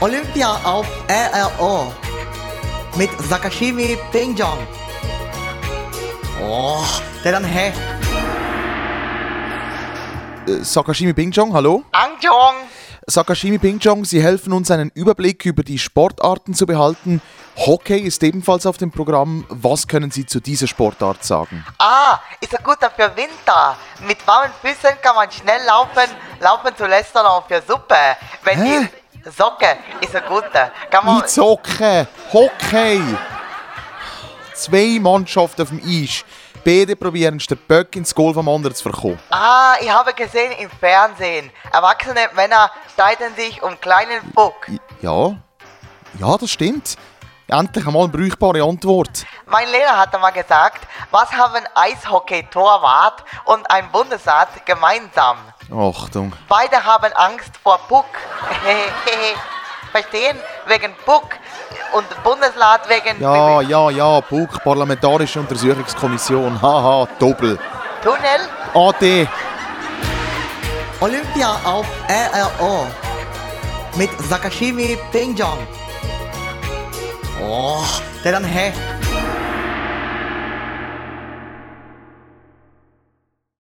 Olympia auf RRO mit Sakashimi Pingjong. Oh, der dann hä? Sakashimi Pingjong, hallo? Angjong! Sakashimi Pingjong, Sie helfen uns, einen Überblick über die Sportarten zu behalten. Hockey ist ebenfalls auf dem Programm. Was können Sie zu dieser Sportart sagen? Ist er gut für Winter. Mit warmen Füßen kann man schnell laufen. Laufen zu lästern auch für Suppe. Wenn Hä? die Socke ist er gut. Kann man... Nicht Socken, Hockey! 2 Mannschaften auf dem Eis. Beide probieren, den Böck ins Goal vom anderen zu verkommen. Ich habe gesehen im Fernsehen. Erwachsene Männer streiten sich um kleinen Puck. Ja, das stimmt. Endlich einmal eine brauchbare Antwort. Mein Lehrer hat einmal gesagt, was haben Eishockey-Torwart und ein Bundesrat gemeinsam? Achtung. Beide haben Angst vor Puck. Verstehen? Wegen Puck und Bundesrat wegen... Ja, Buch, Parlamentarische Untersuchungskommission. Haha, Doppel. Tunnel? AD. Olympia auf RRO mit Sakashimi Pingjong. Oh, der dann hä?